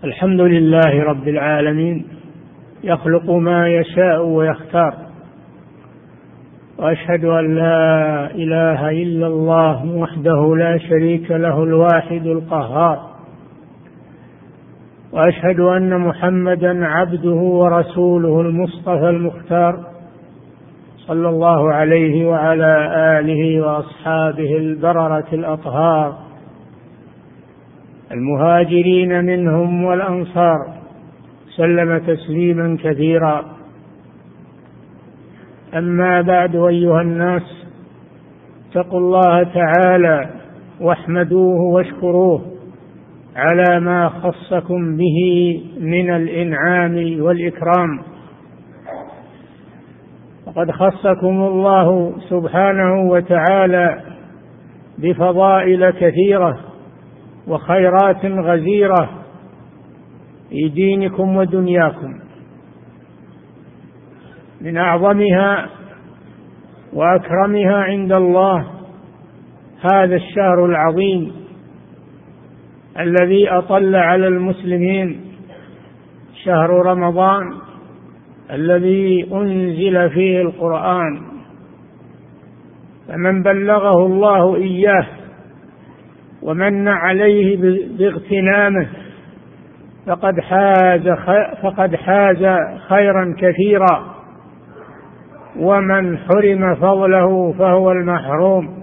الحمد لله رب العالمين، يخلق ما يشاء ويختار، وأشهد أن لا إله إلا الله وحده لا شريك له الواحد القهار، وأشهد أن محمدا عبده ورسوله المصطفى المختار، صلى الله عليه وعلى آله وأصحابه البررة الأطهار المهاجرين منهم والأنصار، سلم تسليما كثيرا. أما بعد، أيها الناس، اتقوا الله تعالى واحمدوه واشكروه على ما خصكم به من الإنعام والإكرام. وقد خصكم الله سبحانه وتعالى بفضائل كثيرة وخيرات غزيرة في دينكم ودنياكم، من أعظمها وأكرمها عند الله هذا الشهر العظيم الذي أطل على المسلمين، شهر رمضان الذي أنزل فيه القرآن. فمن بلغه الله إياه ومن عليه باغتنامه فقد حاز خيرا كثيرا، ومن حرم فضله فهو المحروم.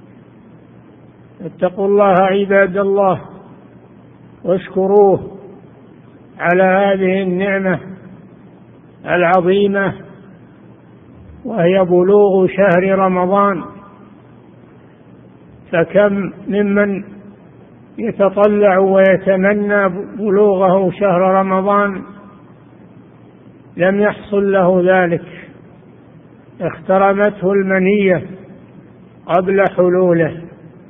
اتقوا الله عباد الله واشكروه على هذه النعمة العظيمة، وهي بلوغ شهر رمضان. فكم ممن يتطلع ويتمنى بلوغه شهر رمضان لم يحصل له ذلك، اخترمته المنية قبل حلوله.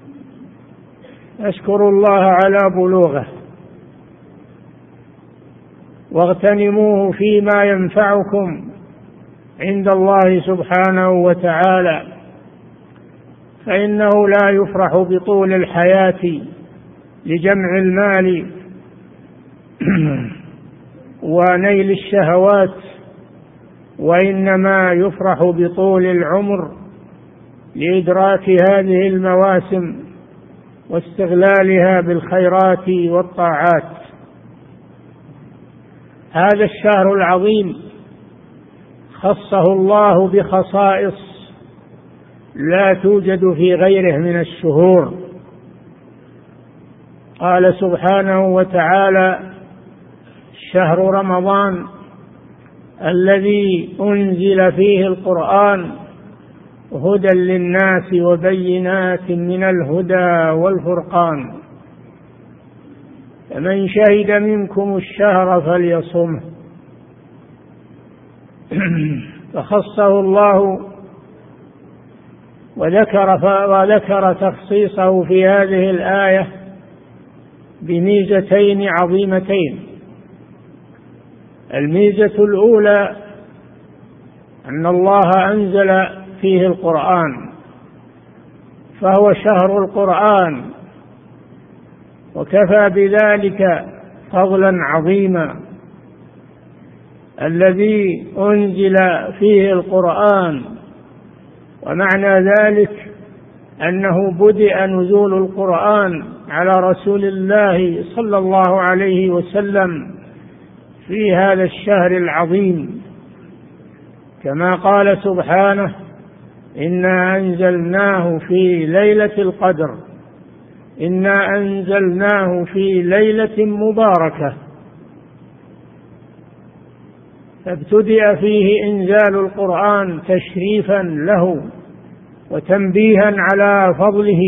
اشكروا الله على بلوغه واغتنموه فيما ينفعكم عند الله سبحانه وتعالى، فإنه لا يفرح بطول الحياة لجمع المال ونيل الشهوات، وإنما يفرح بطول العمر لإدراك هذه المواسم واستغلالها بالخيرات والطاعات. هذا الشهر العظيم خصه الله بخصائص لا توجد في غيره من الشهور. قال سبحانه وتعالى: شهر رمضان الذي أنزل فيه القرآن هدى للناس وبينات من الهدى والفرقان، فمن شهد منكم الشهر فليصمه. فخصه الله وذكر تخصيصه في هذه الآية بميزتين عظيمتين. الميزة الأولى أن الله أنزل فيه القرآن، فهو شهر القرآن، وكفى بذلك فضلا عظيما. الذي أنزل فيه القرآن، ومعنى ذلك أنه بدأ نزول القرآن على رسول الله صلى الله عليه وسلم في هذا الشهر العظيم، كما قال سبحانه: إنا أنزلناه في ليلة القدر، إنا أنزلناه في ليلة مباركة. فابتدأ فيه إنزال القرآن تشريفا له وتنبيها على فضله،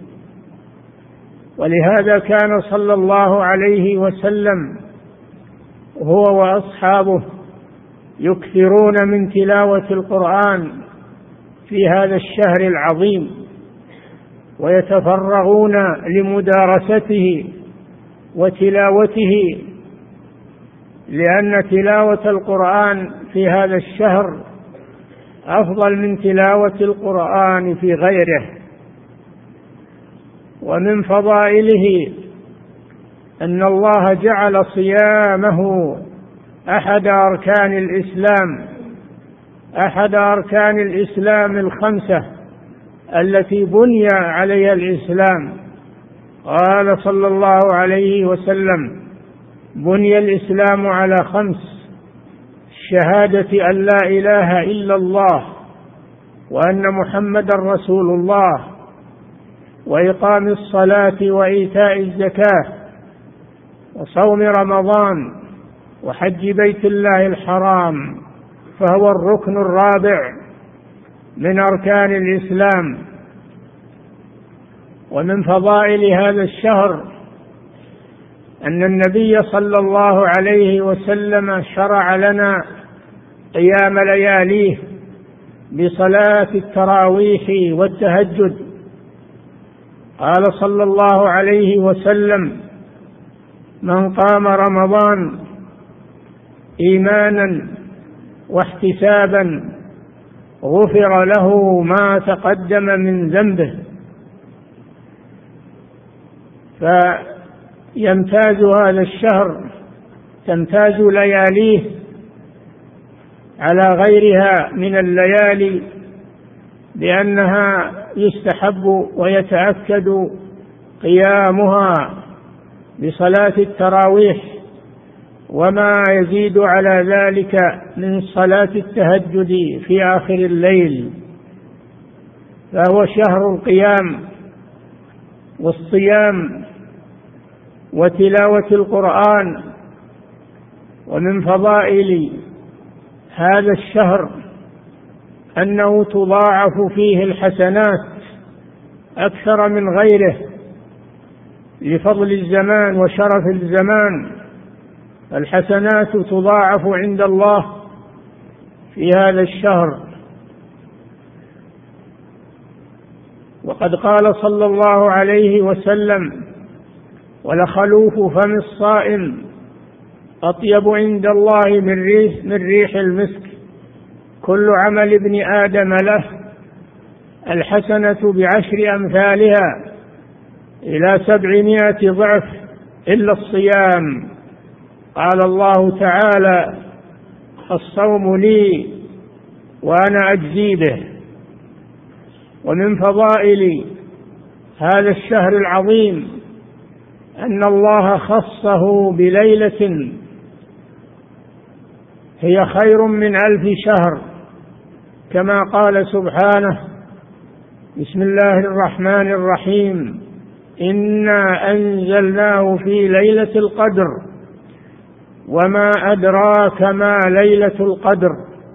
ولهذا كان صلى الله عليه وسلم هو وأصحابه يكثرون من تلاوة القرآن في هذا الشهر العظيم، ويتفرغون لمدارسته وتلاوته، لأن تلاوة القرآن في هذا الشهر أفضل من تلاوة القرآن في غيره. ومن فضائله أن الله جعل صيامه أحد أركان الإسلام الخمسة التي بني عليها الإسلام. قال صلى الله عليه وسلم: بني الإسلام على 5: شهادة أن لا إله إلا الله وأن محمدا رسول الله، وإقام الصلاة وإيتاء الزكاة، وصوم رمضان، وحج بيت الله الحرام، فهو الركن الرابع من أركان الإسلام. ومن فضائل هذا الشهر أن النبي صلى الله عليه وسلم شرع لنا قيام لياليه بصلاة التراويح والتهجد. قال صلى الله عليه وسلم: من قام رمضان إيمانا واحتسابا غفر له ما تقدم من ذنبه. فيمتاز هذا الشهر، تمتاز لياليه على غيرها من الليالي بأنها يستحب ويتأكد قيامها بصلاة التراويح وما يزيد على ذلك من صلاة التهجد في آخر الليل. فهو شهر القيام والصيام وتلاوة القرآن. ومن فضائل هذا الشهر أنه تضاعف فيه الحسنات أكثر من غيره لفضل الزمان وشرف الزمان. الحسنات تضاعف عند الله في هذا الشهر. وقد قال صلى الله عليه وسلم: ولخلوف فم الصائم أطيب عند الله من ريح المسك. كل عمل ابن آدم له، الحسنة ب10 أمثالها إلى 700 ضعف إلا الصيام. قال الله تعالى: الصوم لي وأنا أجزي به. ومن فضائل هذا الشهر العظيم أن الله خصه بليلة هي خير من 1000 شهر، كما قال سبحانه: بسم الله الرحمن الرحيم: إنا أنزلناه في ليلة القدر وما أدراك ما ليلة القدر.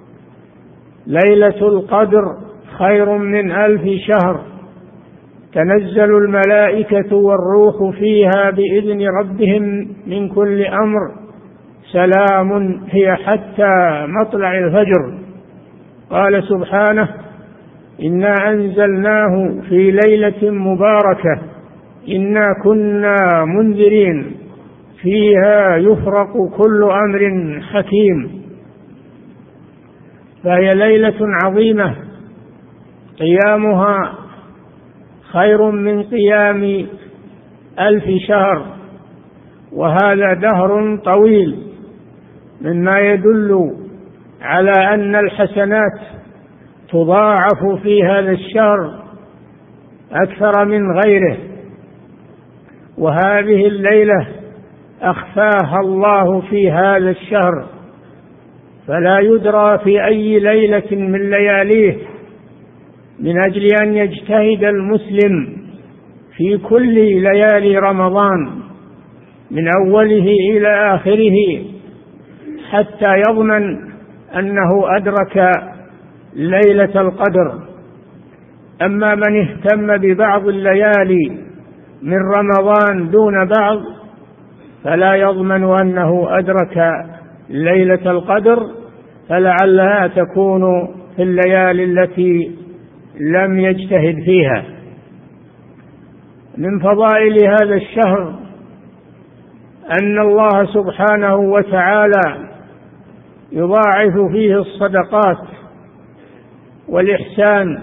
ليلة القدر خير من 1000 شهر، تنزل الملائكة والروح فيها بإذن ربهم من كل أمر، سلام هي حتى مطلع الفجر. قال سبحانه: إنا أنزلناه في ليلة مباركة إنا كنا منذرين فيها يفرق كل أمر حكيم. فهي ليلة عظيمة قيامها خير من قيام 1000 شهر، وهذا دهر طويل، مما يدل على أن الحسنات تضاعف في هذا الشهر أكثر من غيره. وهذه الليلة أخفاها الله في هذا الشهر، فلا يدرى في أي ليلة من لياليه، من أجل أن يجتهد المسلم في كل ليالي رمضان من أوله إلى آخره حتى يضمن أنه أدرك ليلة القدر. أما من اهتم ببعض الليالي من رمضان دون بعض فلا يضمن أنه أدرك ليلة القدر، فلعلها تكون في الليالي التي لم يجتهد فيها. من فضائل هذا الشهر أن الله سبحانه وتعالى يضاعف فيه الصدقات والإحسان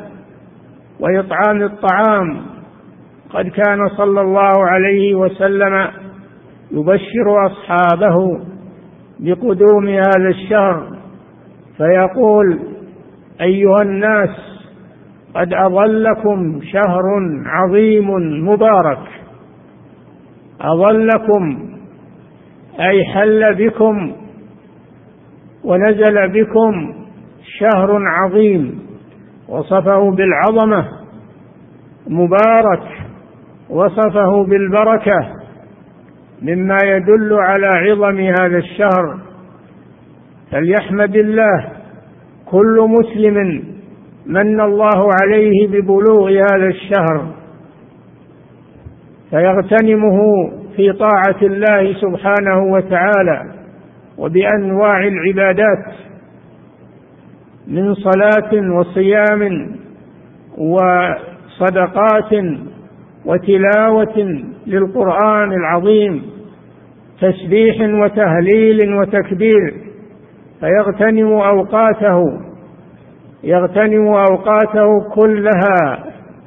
وإطعام الطعام. قد كان صلى الله عليه وسلم يبشر أصحابه بقدوم هذا الشهر فيقول: أيها الناس، قد أظلكم شهر عظيم مبارك. أظلكم أي حل بكم ونزل بكم شهر عظيم، وصفه بالعظمة. مبارك وصفه بالبركة، مما يدل على عظم هذا الشهر. فليحمد الله كل مسلم من الله عليه ببلوغ هذا الشهر، فيغتنمه في طاعة الله سبحانه وتعالى وبأنواع العبادات من صلاة وصيام وصدقات وتلاوة للقرآن العظيم، تسبيح وتهليل وتكبير. يغتنم أوقاته كلها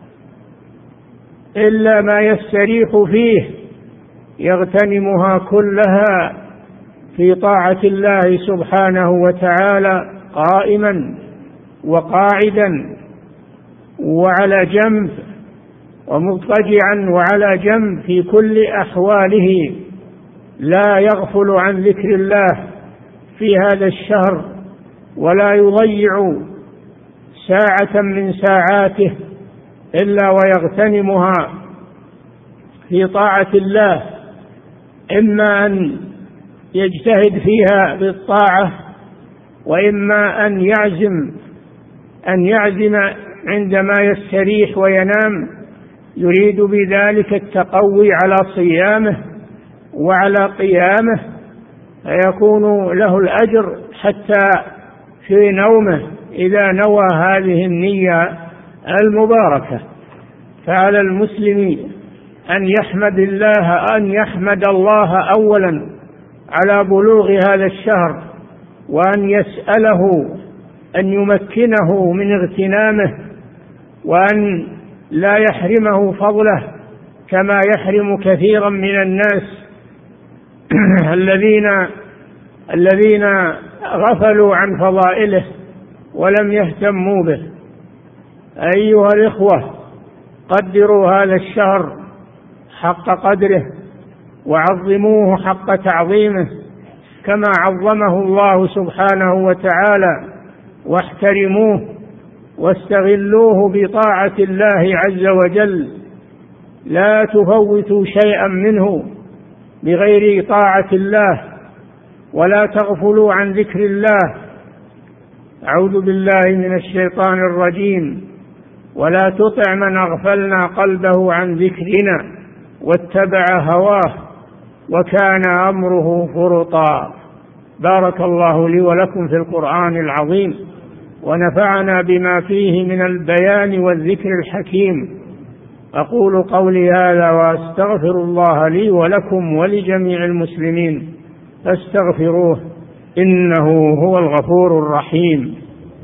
إلا ما يستريح فيه، يغتنمها كلها في طاعة الله سبحانه وتعالى، قائما وقاعدا وعلى جنب ومضطجعا وعلى جنب، في كل أحواله لا يغفل عن ذكر الله في هذا الشهر، ولا يضيع ساعة من ساعاته إلا ويغتنمها في طاعة الله، إما أن يجتهد فيها بالطاعة، وإما أن يعزم عندما يستريح وينام، يريد بذلك التقوي على صيامه وعلى قيامه، فيكون له الأجر حتى في نومه إذا نوى هذه النية المباركة. فعلى المسلم أن يحمد الله أولا على بلوغ هذا الشهر، وأن يسأله أن يمكنه من اغتنامه، وأن لا يحرمه فضله كما يحرم كثيرا من الناس الذين غفلوا عن فضائله ولم يهتموا به. أيها الإخوة، قدروا هذا الشهر حق قدره، وعظموه حق تعظيمه كما عظمه الله سبحانه وتعالى، واحترموه واستغلوه بطاعة الله عز وجل. لا تفوتوا شيئا منه بغير طاعة الله، ولا تغفلوا عن ذكر الله. أعوذ بالله من الشيطان الرجيم: ولا تطع من أغفلنا قلبه عن ذكرنا واتبع هواه وكان أمره فرطا. بارك الله لي ولكم في القرآن العظيم، ونفعنا بما فيه من البيان والذكر الحكيم. أقول قولي هذا وأستغفر الله لي ولكم ولجميع المسلمين، فاستغفروه إنه هو الغفور الرحيم.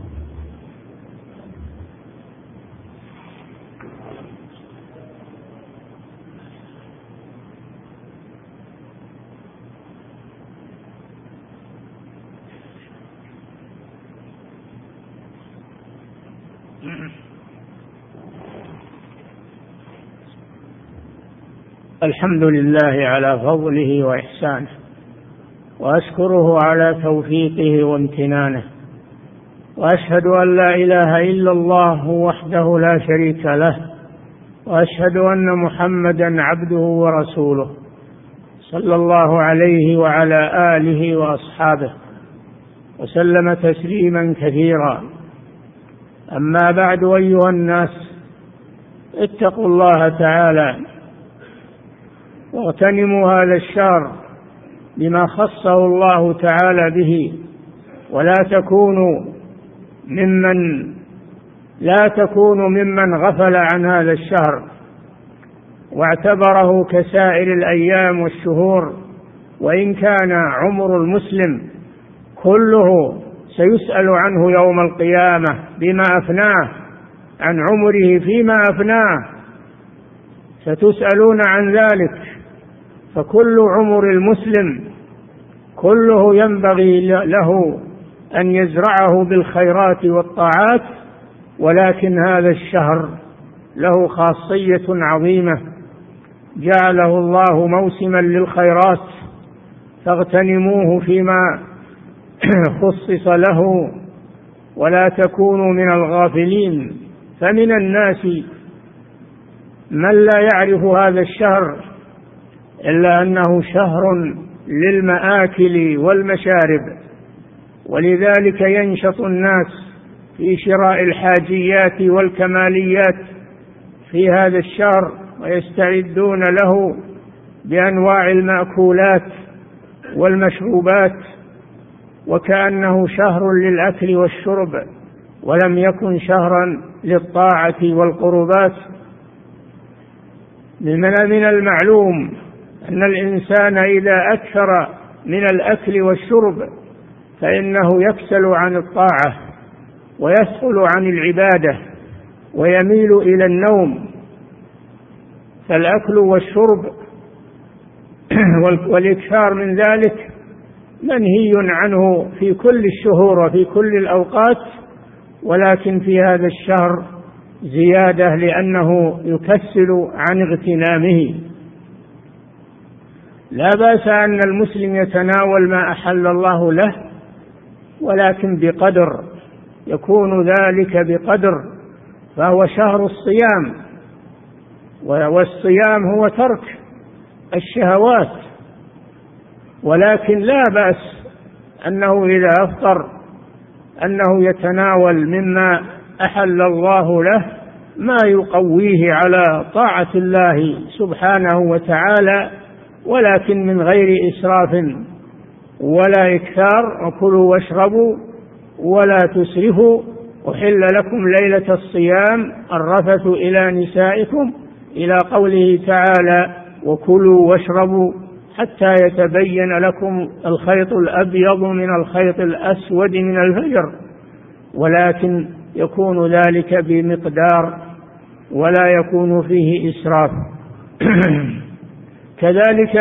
الحمد لله على فضله وإحسانه، وأشكره على توفيقه وامتنانه، وأشهد أن لا إله إلا الله وحده لا شريك له، وأشهد أن محمدا عبده ورسوله صلى الله عليه وعلى آله وأصحابه وسلم تسليما كثيرا. أما بعد، أيها الناس، اتقوا الله تعالى واغتنموا هذا الشهر بما خصه الله تعالى به، ولا تكونوا ممن غفل عن هذا الشهر واعتبره كسائر الأيام والشهور. وإن كان عمر المسلم كله سيسأل عنه يوم القيامة بما أفناه، عن عمره فيما أفناه، ستسألون عن ذلك. فكل عمر المسلم كله ينبغي له أن يزرعه بالخيرات والطاعات، ولكن هذا الشهر له خاصية عظيمة جعله الله موسما للخيرات، فاغتنموه فيما خصص له ولا تكونوا من الغافلين. فمن الناس من لا يعرف هذا الشهر إلا أنه شهر للمآكل والمشارب، ولذلك ينشط الناس في شراء الحاجيات والكماليات في هذا الشهر، ويستعدون له بأنواع المأكولات والمشروبات، وكأنه شهر للأكل والشرب ولم يكن شهرا للطاعة والقربات. من المعلوم أن الإنسان إذا أكثر من الأكل والشرب فإنه يكسل عن الطاعة ويثقل عن العبادة ويميل إلى النوم. فالأكل والشرب والإكثار من ذلك منهي عنه في كل الشهور وفي كل الأوقات، ولكن في هذا الشهر زيادة لأنه يكسل عن اغتنامه. لا بأس أن المسلم يتناول ما أحل الله له، ولكن بقدر، يكون ذلك بقدر، فهو شهر الصيام، والصيام هو ترك الشهوات، ولكن لا بأس أنه إذا أفطر أنه يتناول مما أحل الله له ما يقويه على طاعة الله سبحانه وتعالى، ولكن من غير إسراف ولا إكثار. وكلوا واشربوا ولا تسرفوا، أحل لكم ليلة الصيام الرفث إلى نسائكم، إلى قوله تعالى وكلوا واشربوا حتى يتبين لكم الخيط الأبيض من الخيط الأسود من الفجر، ولكن يكون ذلك بمقدار ولا يكون فيه إسراف. كذلك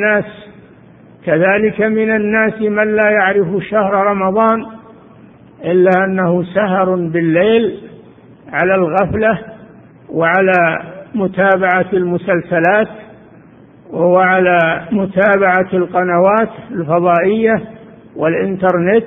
من الناس من لا يعرف شهر رمضان إلا أنه سهر بالليل على الغفلة وعلى متابعة المسلسلات وعلى متابعة القنوات الفضائية والإنترنت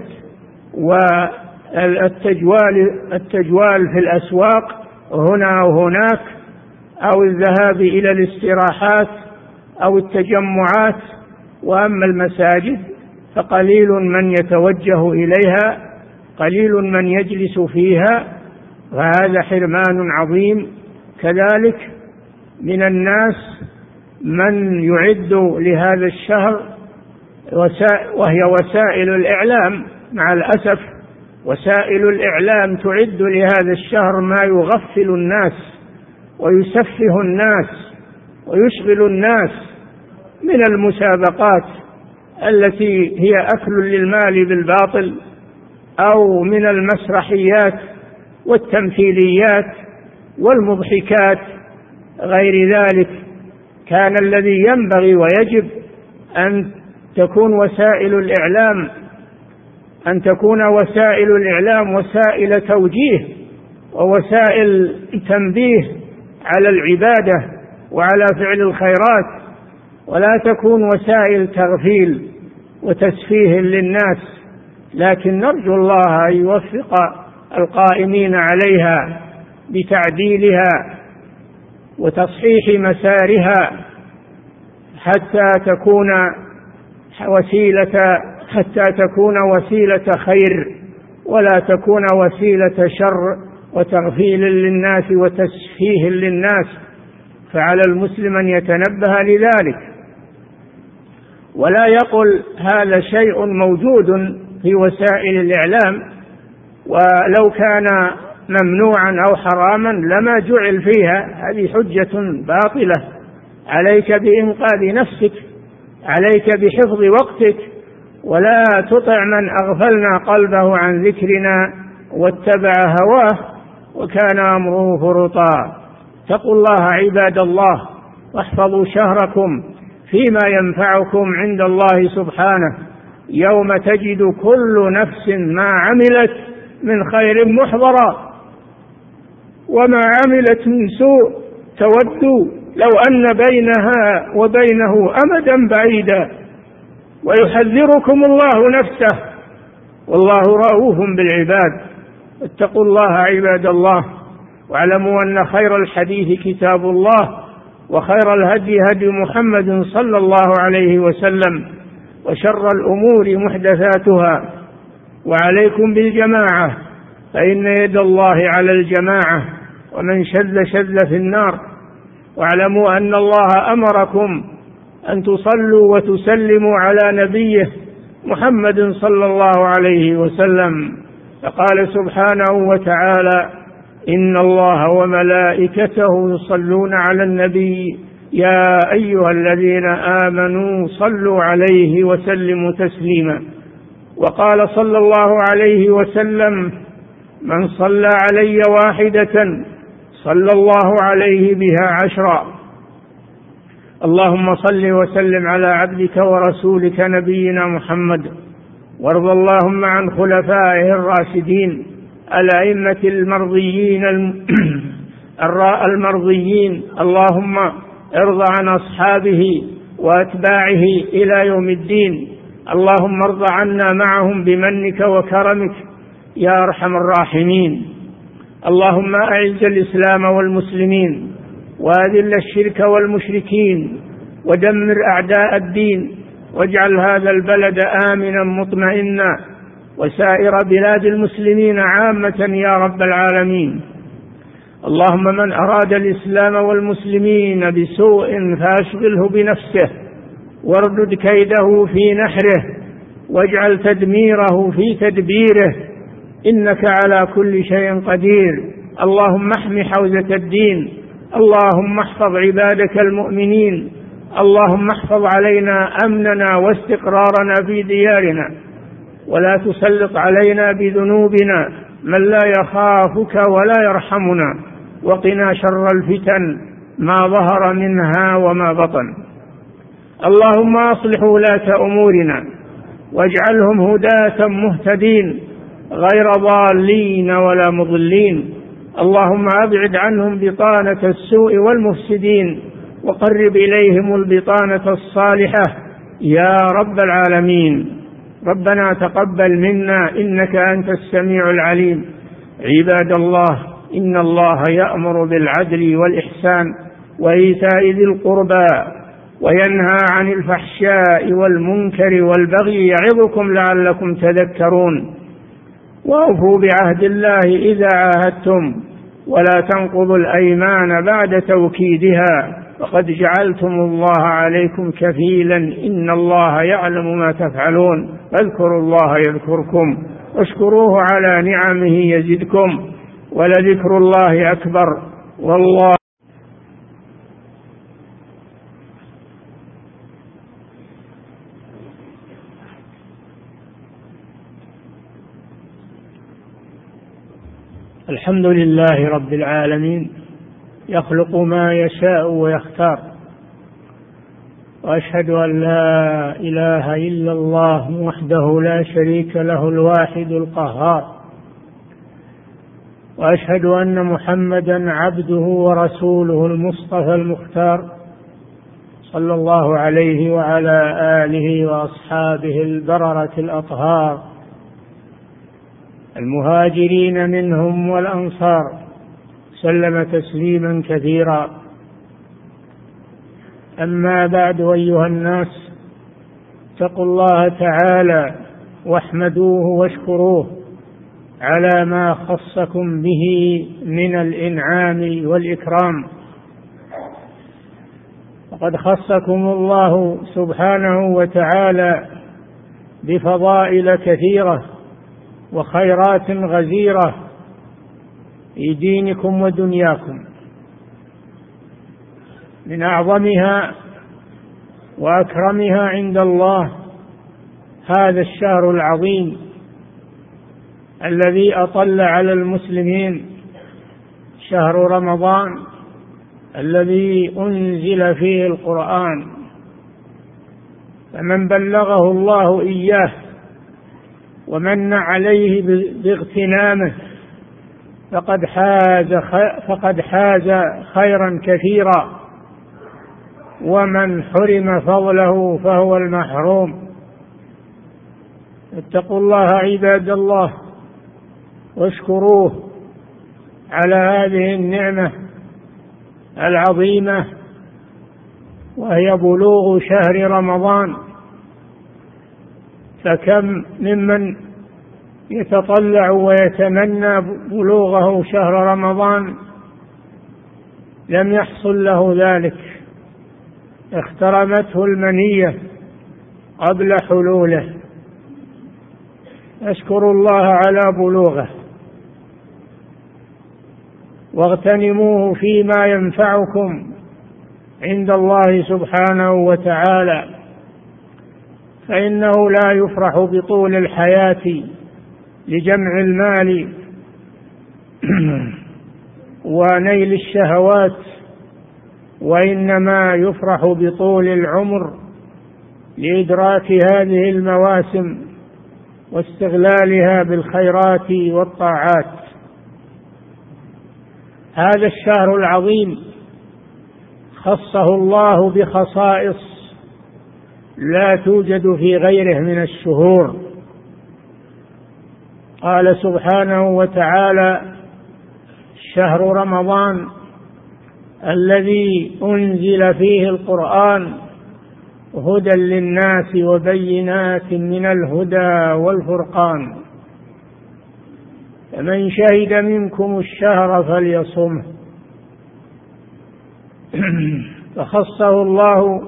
والتجوال في الأسواق هنا وهناك، أو الذهاب إلى الاستراحات أو التجمعات. وأما المساجد فقليل من يتوجه إليها، قليل من يجلس فيها، وهذا حرمان عظيم. كذلك من الناس من يعد لهذا الشهر وهي وسائل الإعلام، مع الأسف وسائل الإعلام تعد لهذا الشهر ما يغفل الناس ويسفه الناس ويشغل الناس من المسابقات التي هي أكل للمال بالباطل، أو من المسرحيات والتمثيليات والمضحكات غير ذلك. كان الذي ينبغي ويجب أن تكون وسائل الإعلام وسائل توجيه ووسائل تنبيه على العبادة وعلى فعل الخيرات، ولا تكون وسائل تغفيل وتسفيه للناس. لكن نرجو الله أن يوفق القائمين عليها بتعديلها وتصحيح مسارها حتى تكون وسيلة خير ولا تكون وسيلة شر وتغفيل للناس وتسفيه للناس. فعلى المسلم أن يتنبه لذلك ولا يقل هذا شيء موجود في وسائل الإعلام، ولو كان ممنوعا أو حراما لما جعل فيها. هذه حجة باطلة. عليك بإنقاذ نفسك، عليك بحفظ وقتك، ولا تطع من أغفلنا قلبه عن ذكرنا واتبع هواه وكان أمره فرطا. اتقوا الله عباد الله، واحفظوا شهركم فيما ينفعكم عند الله سبحانه يوم تجد كل نفس ما عملت من خير محضرا وما عملت من سوء تود لو أن بينها وبينه أمدا بعيدا ويحذركم الله نفسه والله رؤوف بالعباد. اتقوا الله عباد الله، واعلموا أن خير الحديث كتاب الله، وخير الهدي هدي محمد صلى الله عليه وسلم، وشر الأمور محدثاتها، وعليكم بالجماعة فإن يد الله على الجماعة، ومن شذ في النار. واعلموا أن الله أمركم أن تصلوا وتسلموا على نبيه محمد صلى الله عليه وسلم، فقال سبحانه وتعالى: إن الله وملائكته يصلون على النبي يا أيها الذين آمنوا صلوا عليه وسلموا تسليما. وقال صلى الله عليه وسلم: من صلى علي واحدة صلى الله عليه بها 10. اللهم صل وسلم على عبدك ورسولك نبينا محمد، وارض اللهم عن خلفائه الراشدين الأئمة المرضيين. اللهم ارض عن أصحابه وأتباعه إلى يوم الدين. اللهم ارض عنا معهم بمنك وكرمك يا أرحم الراحمين. اللهم أعز الإسلام والمسلمين، وأذل الشرك والمشركين، ودمر أعداء الدين، واجعل هذا البلد آمنا مطمئنا، وسائر بلاد المسلمين عامة يا رب العالمين. اللهم من أراد الإسلام والمسلمين بسوء فأشغله بنفسه، واردد كيده في نحره، واجعل تدميره في تدبيره، إنك على كل شيء قدير. اللهم احم حوزة الدين، اللهم احفظ عبادك المؤمنين، اللهم احفظ علينا أمننا واستقرارنا في ديارنا، ولا تسلط علينا بذنوبنا من لا يخافك ولا يرحمنا، وقنا شر الفتن ما ظهر منها وما بطن. اللهم أصلح ولاة أمورنا واجعلهم هداة مهتدين غير ضالين ولا مضلين. اللهم أبعد عنهم بطانة السوء والمفسدين، وقرب إليهم البطانة الصالحة يا رب العالمين. ربنا تقبل منا إنك أنت السميع العليم. عباد الله، إن الله يأمر بالعدل والإحسان وإيتاء ذي القربى وينهى عن الفحشاء والمنكر والبغي يعظكم لعلكم تذكرون. وأوفوا بعهد الله إذا عاهدتم، ولا تنقضوا الأيمان بعد توكيدها، وقد جعلتم الله عليكم كفيلا إن الله يعلم ما تفعلون. فاذكروا الله يذكركم، واشكروه على نعمه يزدكم، ولذكر الله أكبر والله. الحمد لله رب العالمين، يخلق ما يشاء ويختار، وأشهد أن لا إله إلا الله وحده لا شريك له الواحد القهار، وأشهد أن محمدا عبده ورسوله المصطفى المختار، صلى الله عليه وعلى آله وأصحابه البررة الأطهار المهاجرين منهم والأنصار، سلم تسليما كثيرا. أما بعد، أيها الناس، اتقوا الله تعالى واحمدوه واشكروه على ما خصكم به من الإنعام والإكرام. وقد خصكم الله سبحانه وتعالى بفضائل كثيرة وخيرات غزيرة في دينكم ودنياكم. من أعظمها وأكرمها عند الله هذا الشهر العظيم الذي أطل على المسلمين، شهر رمضان الذي أنزل فيه القرآن، فمن بلغه الله إياه ومن عليه باغتنامه فقد حاز خيرا كثيرا، ومن حرم فضله فهو المحروم. اتقوا الله عباد الله واشكروه على هذه النعمة العظيمة، وهي بلوغ شهر رمضان. فكم ممن يتطلع ويتمنى بلوغه شهر رمضان لم يحصل له ذلك، اخترمته المنية قبل حلوله. اشكروا الله على بلوغه واغتنموه فيما ينفعكم عند الله سبحانه وتعالى، فإنه لا يفرح بطول الحياة لجمع المال ونيل الشهوات، وإنما يفرح بطول العمر لإدراك هذه المواسم واستغلالها بالخيرات والطاعات. هذا الشهر العظيم خصه الله بخصائص لا توجد في غيره من الشهور. قال سبحانه وتعالى: شهر رمضان الذي أنزل فيه القرآن هدى للناس وبينات من الهدى والفرقان، فمن شهد منكم الشهر فليصمه. فخصه الله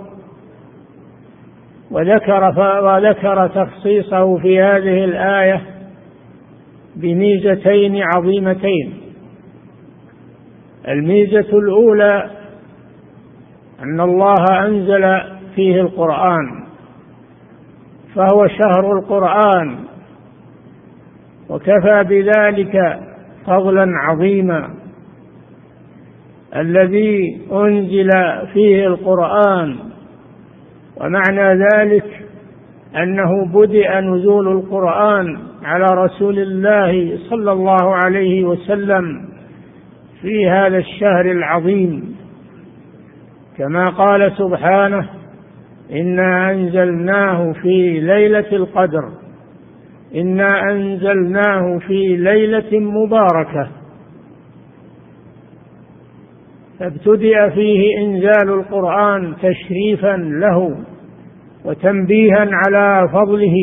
وذكر تخصيصه في هذه الآية بميزتين عظيمتين. الميزة الأولى أن الله أنزل فيه القرآن، فهو شهر القرآن، وكفى بذلك فضلا عظيما. الذي أنزل فيه القرآن، ومعنى ذلك أنه بدأ نزول القرآن على رسول الله صلى الله عليه وسلم في هذا الشهر العظيم، كما قال سبحانه: إنا أنزلناه في ليلة القدر، إنا أنزلناه في ليلة مباركة. فابتدأ فيه إنزال القرآن تشريفا له وتنبيها على فضله،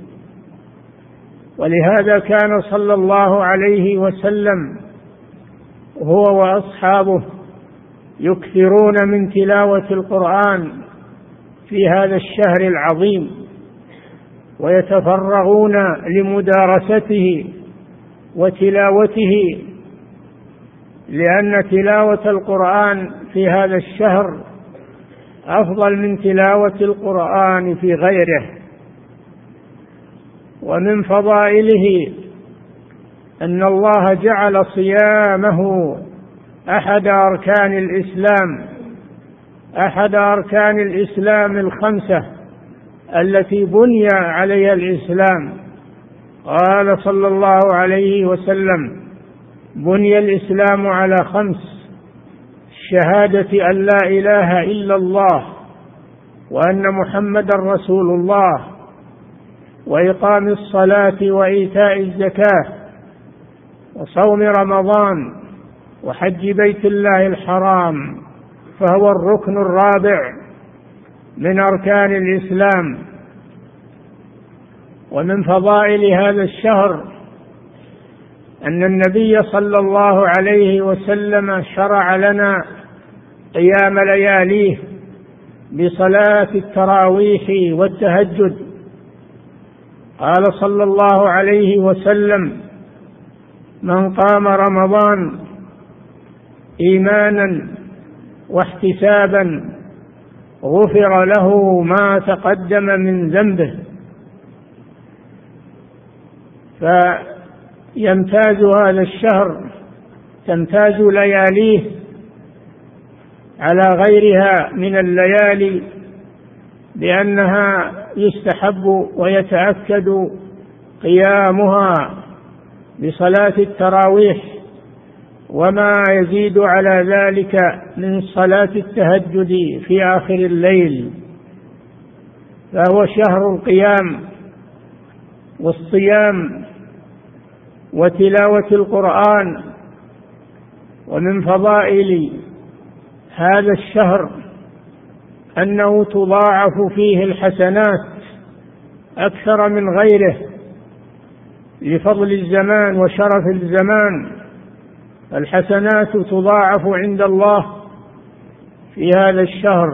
ولهذا كان صلى الله عليه وسلم هو وأصحابه يكثرون من تلاوة القرآن في هذا الشهر العظيم، ويتفرغون لمدارسته وتلاوته، لأن تلاوة القرآن في هذا الشهر أفضل من تلاوة القرآن في غيره. ومن فضائله أن الله جعل صيامه أحد أركان الإسلام الخمسة التي بني عليها الإسلام. قال صلى الله عليه وسلم: بني الإسلام على 5: شهادة أن لا إله إلا الله وأن محمدا رسول الله، وإقام الصلاة وإيتاء الزكاة، وصوم رمضان، وحج بيت الله الحرام، فهو الركن الرابع من أركان الإسلام. ومن فضائل هذا الشهر أن النبي صلى الله عليه وسلم شرع لنا قيام لياليه بصلاة التراويح والتهجد. قال صلى الله عليه وسلم: من قام رمضان إيمانا واحتسابا غفر له ما تقدم من ذنبه. فيمتاز هذا الشهر، تمتاز لياليه على غيرها من الليالي لأنها يستحب ويتأكد قيامها بصلاة التراويح وما يزيد على ذلك من صلاة التهجد في آخر الليل، فهو شهر القيام والصيام وتلاوة القرآن. ومن فضائل هذا الشهر أنه تضاعف فيه الحسنات أكثر من غيره لفضل الزمان وشرف الزمان. الحسنات تضاعف عند الله في هذا الشهر.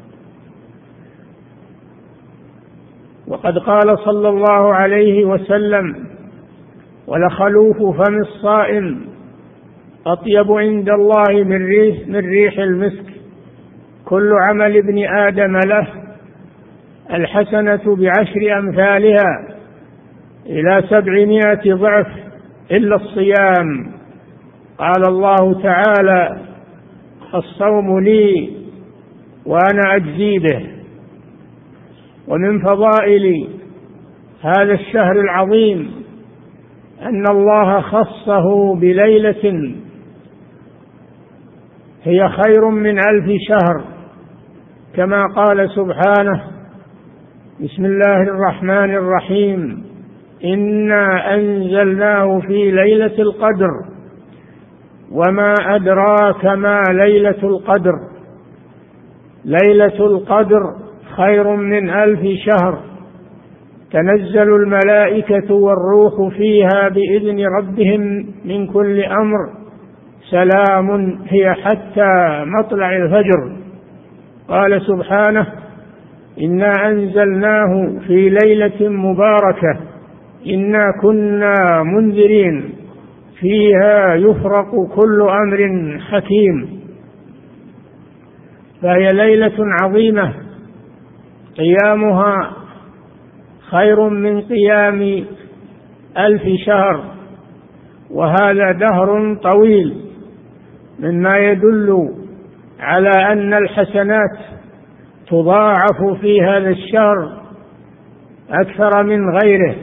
وقد قال صلى الله عليه وسلم: ولخلوف فم الصائم أطيب عند الله من ريح المسك. كل عمل ابن آدم له، الحسنة بعشر أمثالها إلى 700 ضعف إلا الصيام. قال الله تعالى: الصوم لي وأنا أجزي به. ومن فضائل هذا الشهر العظيم أن الله خصه بليلة هي خير من 1000 شهر، كما قال سبحانه: بسم الله الرحمن الرحيم: إنا أنزلناه في ليلة القدر وما أدراك ما ليلة القدر. ليلة القدر خير من 1000 شهر، تنزل الملائكة والروح فيها بإذن ربهم من كل أمر، سلام هي حتى مطلع الفجر. قال سبحانه: إنا أنزلناه في ليلة مباركة إنا كنا منذرين فيها يفرق كل أمر حكيم. فهي ليلة عظيمة قيامها خير من قيام 1000 شهر، وهذا دهر طويل، مما يدل على أن الحسنات تضاعف في هذا الشهر أكثر من غيره.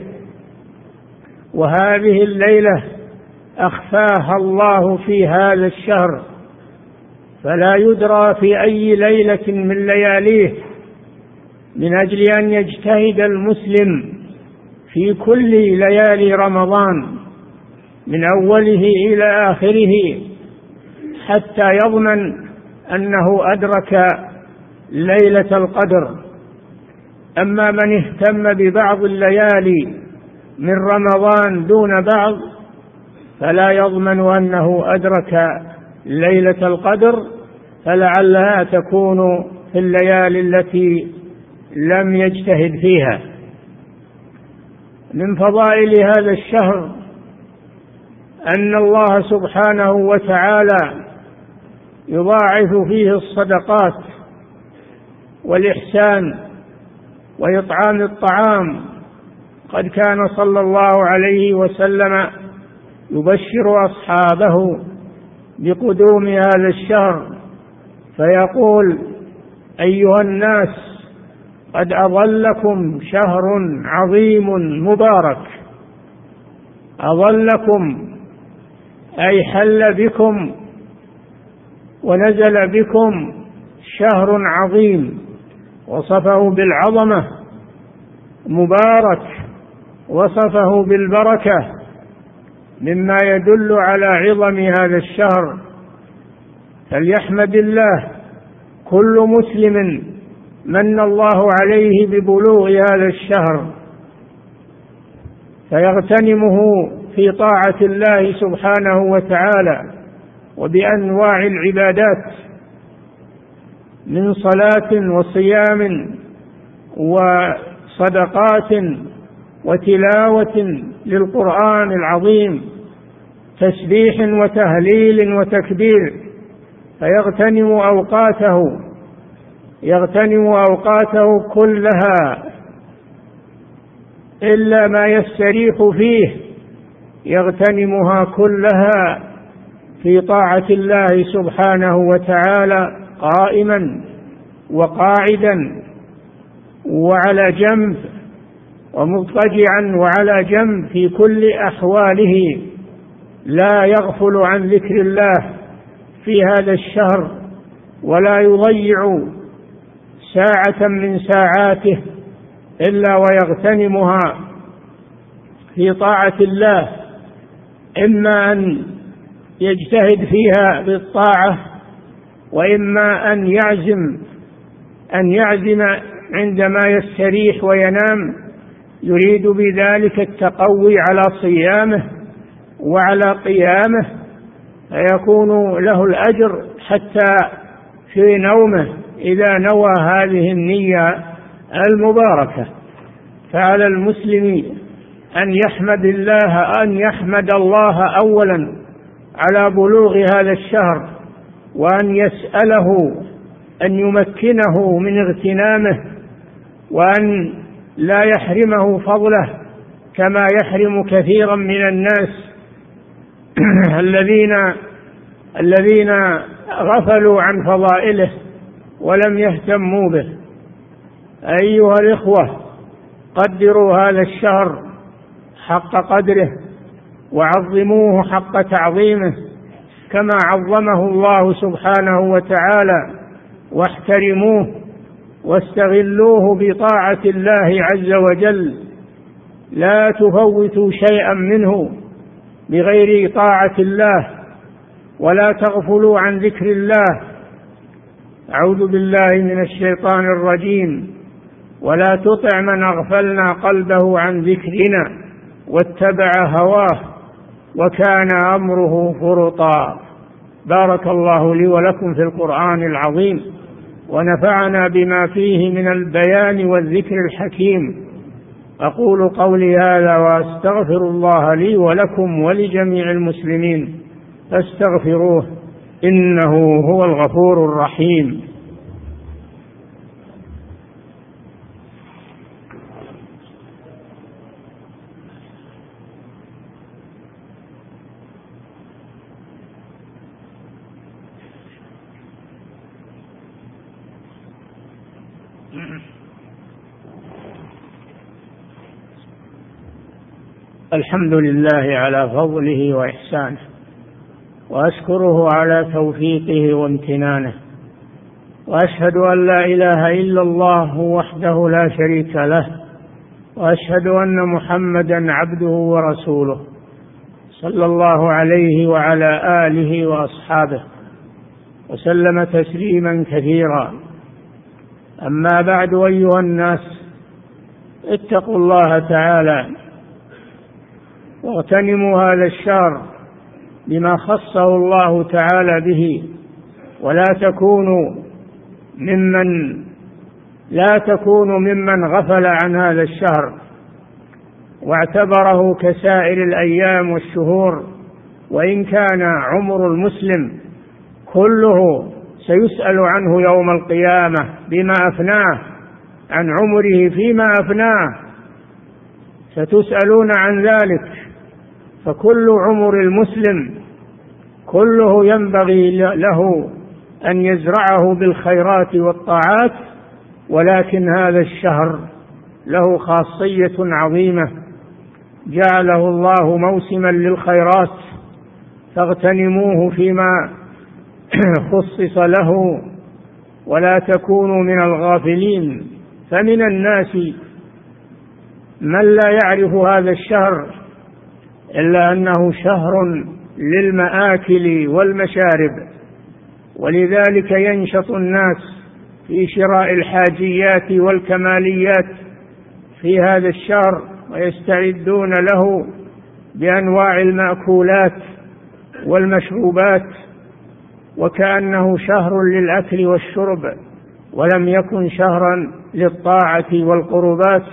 وهذه الليلة أخفاها الله في هذا الشهر، فلا يدرى في أي ليلة من لياليه، من أجل أن يجتهد المسلم في كل ليالي رمضان من أوله إلى آخره حتى يضمن أنه أدرك ليلة القدر. أما من اهتم ببعض الليالي من رمضان دون بعض فلا يضمن أنه أدرك ليلة القدر، فلعلها تكون في الليالي التي لم يجتهد فيها. من فضائل هذا الشهر أن الله سبحانه وتعالى يضاعف فيه الصدقات والإحسان وإطعام الطعام. قد كان صلى الله عليه وسلم يبشر أصحابه بقدوم هذا الشهر فيقول: أيها الناس، قد أظلكم شهر عظيم مبارك. أظلكم أي حل بكم ونزل بكم شهر عظيم، وصفه بالعظمة. مبارك وصفه بالبركة، مما يدل على عظم هذا الشهر. فليحمد الله كل مسلم من الله عليه ببلوغ هذا الشهر، فيغتنمه في طاعة الله سبحانه وتعالى وبأنواع العبادات من صلاة وصيام وصدقات وتلاوة للقرآن العظيم، تسبيح وتهليل وتكبير. فيغتنم أوقاته كلها إلا ما يستريح فيه، يغتنمها كلها في طاعة الله سبحانه وتعالى، قائما وقاعدا وعلى جنب، ومضطجعا وعلى جنب في كل أحواله، لا يغفل عن ذكر الله في هذا الشهر، ولا يضيع ساعة من ساعاته إلا ويغتنمها في طاعة الله، إما أن يجتهد فيها بالطاعة، وإما أن يعزم عندما يستريح وينام يريد بذلك التقوي على صيامه وعلى قيامه، فيكون له الأجر حتى في نومه إذا نوى هذه النية المباركة. فعلى المسلم أن يحمد الله أولا على بلوغ هذا الشهر، وأن يسأله أن يمكنه من اغتنامه، وأن لا يحرمه فضله كما يحرم كثيرا من الناس الذين غفلوا عن فضائله ولم يهتموا به. أيها الإخوة، قدروا هذا الشهر حق قدره، وعظموه حق تعظيمه كما عظمه الله سبحانه وتعالى، واحترموه واستغلوه بطاعة الله عز وجل، لا تفوتوا شيئا منه بغير طاعة الله، ولا تغفلوا عن ذكر الله. أعوذ بالله من الشيطان الرجيم: ولا تطع من أغفلنا قلبه عن ذكرنا واتبع هواه وكان أمره فرطا. بارك الله لي ولكم في القرآن العظيم، ونفعنا بما فيه من البيان والذكر الحكيم. أقول قولي هذا وأستغفر الله لي ولكم ولجميع المسلمين، فاستغفروه إنه هو الغفور الرحيم. الحمد لله على فضله وإحسانه، وأشكره على توفيقه وامتنانه، وأشهد أن لا إله إلا الله وحده لا شريك له، وأشهد أن محمدا عبده ورسوله صلى الله عليه وعلى آله وأصحابه وسلم تسليما كثيرا. أما بعد، أيها الناس، اتقوا الله تعالى واغتنموا هذا الشهر بما خصه الله تعالى به، ولا تكونوا ممن غفل عن هذا الشهر واعتبره كسائر الأيام والشهور. وإن كان عمر المسلم كله سيسأل عنه يوم القيامة بما أفناه، عن عمره فيما أفناه ستسألون عن ذلك. فكل عمر المسلم كله ينبغي له أن يزرعه بالخيرات والطاعات، ولكن هذا الشهر له خاصية عظيمة، جعله الله موسما للخيرات، فاغتنموه فيما خصص له، ولا تكونوا من الغافلين. فمن الناس من لا يعرف هذا الشهر إلا أنه شهر للمآكل والمشارب، ولذلك ينشط الناس في شراء الحاجيات والكماليات في هذا الشهر، ويستعدون له بأنواع المأكولات والمشروبات، وكأنه شهر للأكل والشرب ولم يكن شهرا للطاعة والقربات.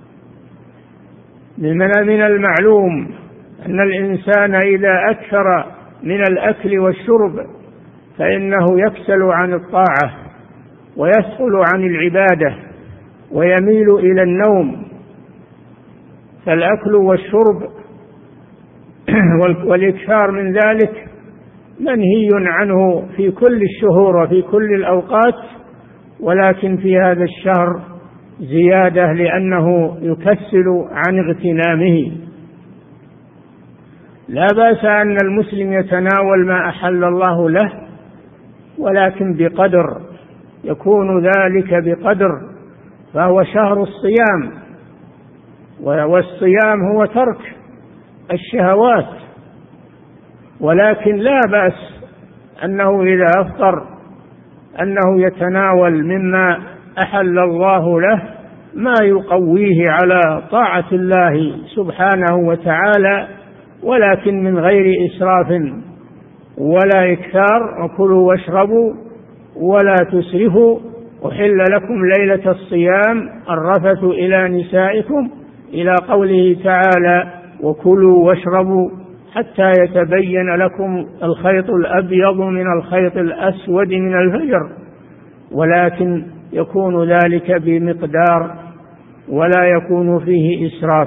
من المعلوم أن الإنسان إذا أكثر من الأكل والشرب فإنه يكسل عن الطاعة ويثقل عن العبادة ويميل إلى النوم. فالأكل والشرب والإكثار من ذلك منهي عنه في كل الشهور وفي كل الأوقات، ولكن في هذا الشهر زيادة لأنه يكسل عن اغتنامه. لا بأس أن المسلم يتناول ما أحل الله له، ولكن بقدر، يكون ذلك بقدر، فهو شهر الصيام، والصيام هو ترك الشهوات. ولكن لا بأس أنه إذا أفطر أنه يتناول مما أحل الله له ما يقويه على طاعة الله سبحانه وتعالى، ولكن من غير إسراف ولا إكثار. وكلوا واشربوا ولا تسرفوا، أحل لكم ليلة الصيام الرفث إلى نسائكم، إلى قوله تعالى وكلوا واشربوا حتى يتبين لكم الخيط الأبيض من الخيط الأسود من الفجر، ولكن يكون ذلك بمقدار ولا يكون فيه إسراف.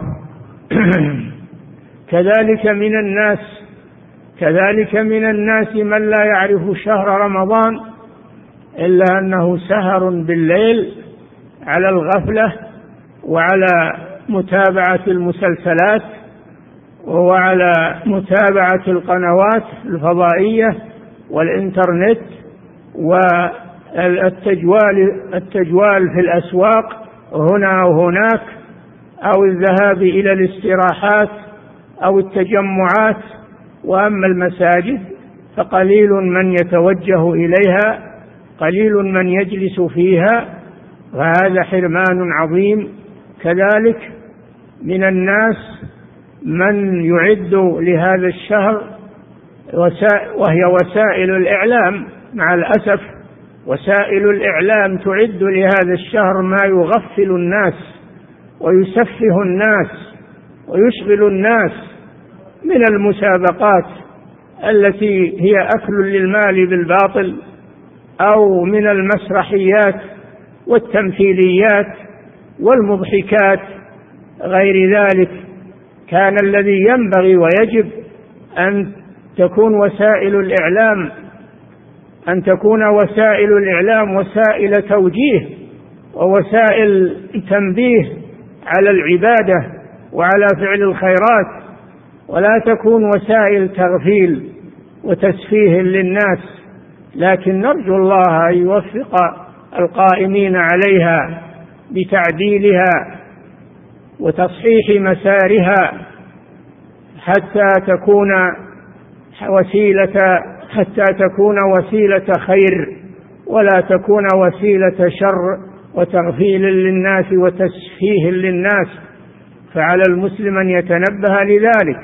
كذلك من الناس من لا يعرف شهر رمضان إلا أنه سهر بالليل على الغفلة وعلى متابعة المسلسلات وعلى متابعة القنوات الفضائية والإنترنت والتجوال في الأسواق هنا وهناك، أو الذهاب إلى الاستراحات أو التجمعات. وأما المساجد فقليل من يتوجه إليها، قليل من يجلس فيها، وهذا حرمان عظيم. كذلك من الناس من يعد لهذا الشهر وهي وسائل الإعلام، مع الأسف وسائل الإعلام تعد لهذا الشهر ما يغفل الناس ويسفه الناس ويشغل الناس من المسابقات التي هي أكل للمال بالباطل، أو من المسرحيات والتمثيليات والمضحكات غير ذلك. كان الذي ينبغي ويجب أن تكون وسائل الإعلام وسائل توجيه ووسائل تنبيه على العبادة وعلى فعل الخيرات، ولا تكون وسائل تغفيل وتسفيه للناس. لكن نرجو الله أن يوفق القائمين عليها بتعديلها وتصحيح مسارها حتى تكون وسيلة خير، ولا تكون وسيلة شر وتغفيل للناس وتسفيه للناس. فعلى المسلم أن يتنبه لذلك،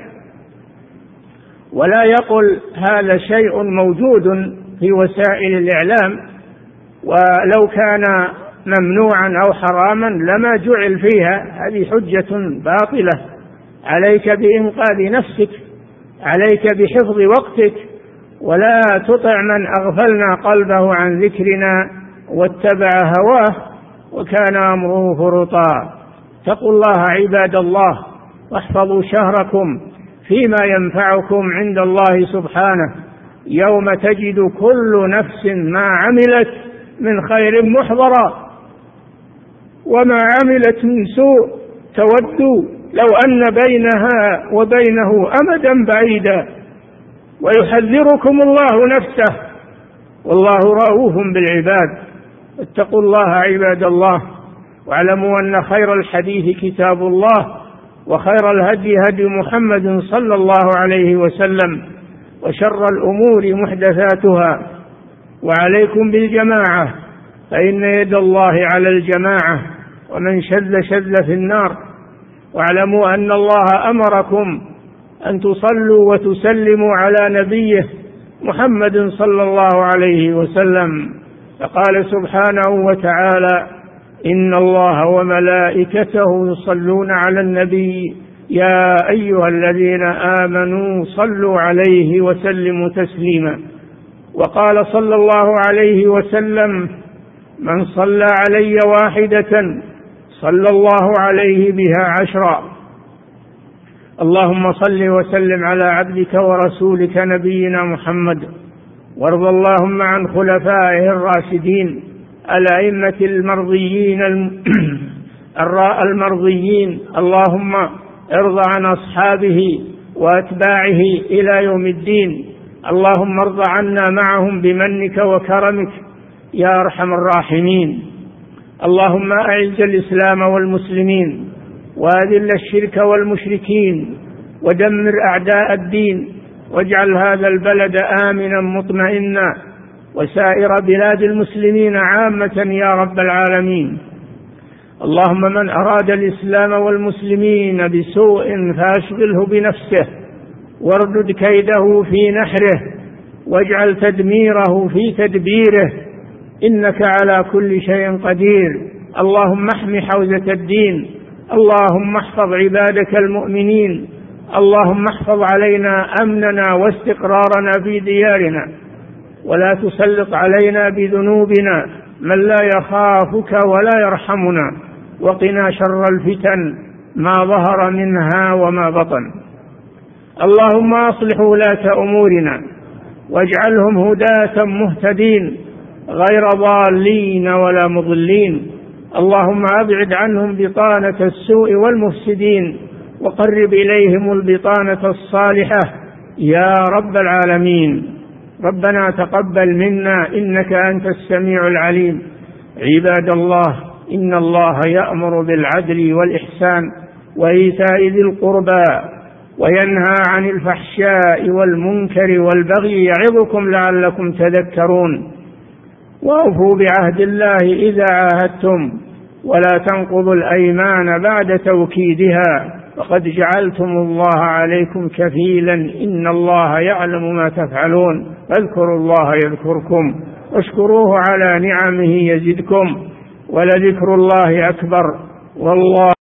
ولا يقل هذا شيء موجود في وسائل الإعلام، ولو كان ممنوعا أو حراما لما جعل فيها. هذه حجة باطلة. عليك بإنقاذ نفسك، عليك بحفظ وقتك، ولا تطع من أغفلنا قلبه عن ذكرنا واتبع هواه وكان أمره فرطا. اتقوا الله عباد الله، واحفظوا شهركم فيما ينفعكم عند الله سبحانه، يوم تجد كل نفس ما عملت من خير محضرا وما عملت من سوء تود لو أن بينها وبينه أمدا بعيدا، ويحذركم الله نفسه والله رؤوف بالعباد. اتقوا الله عباد الله، واعلموا أن خير الحديث كتاب الله، وخير الهدي هدي محمد صلى الله عليه وسلم، وشر الأمور محدثاتها، وعليكم بالجماعة فإن يد الله على الجماعة، ومن شذ في النار. واعلموا أن الله أمركم أن تصلوا وتسلموا على نبيه محمد صلى الله عليه وسلم، فقال سبحانه وتعالى إن الله وملائكته يصلون على النبي يا أيها الذين آمنوا صلوا عليه وسلموا تسليما. وقال صلى الله عليه وسلم من صلى علي واحدة صلى الله عليه بها 10. اللهم صل وسلم على عبدك ورسولك نبينا محمد، وارض اللهم عن خلفائه الراشدين الأئمة المرضيين المرضيين. اللهم ارض عن أصحابه وأتباعه إلى يوم الدين. اللهم ارض عنا معهم بمنك وكرمك يا أرحم الراحمين. اللهم أعز الإسلام والمسلمين وأذل الشرك والمشركين ودمر أعداء الدين، واجعل هذا البلد آمنا مطمئنا وسائر بلاد المسلمين عامة يا رب العالمين. اللهم من أراد الإسلام والمسلمين بسوء فأشغله بنفسه واردد كيده في نحره واجعل تدميره في تدبيره، إنك على كل شيء قدير. اللهم احم حوزة الدين، اللهم احفظ عبادك المؤمنين، اللهم احفظ علينا أمننا واستقرارنا في ديارنا، ولا تسلط علينا بذنوبنا من لا يخافك ولا يرحمنا، وقنا شر الفتن ما ظهر منها وما بطن. اللهم أصلح ولاة أمورنا واجعلهم هداة مهتدين غير ضالين ولا مضلين. اللهم أبعد عنهم بطانة السوء والمفسدين وقرب إليهم البطانة الصالحة يا رب العالمين. ربنا تقبل منا إنك أنت السميع العليم. عباد الله، إن الله يأمر بالعدل والإحسان وإيتاء ذي القربى وينهى عن الفحشاء والمنكر والبغي يعظكم لعلكم تذكرون. وأوفوا بعهد الله إذا عاهدتم ولا تنقضوا الأيمان بعد توكيدها وقد جعلتم الله عليكم كفيلا إن الله يعلم ما تفعلون. فاذكروا الله يذكركم واشكروه على نعمه يزدكم ولذكر الله أكبر والله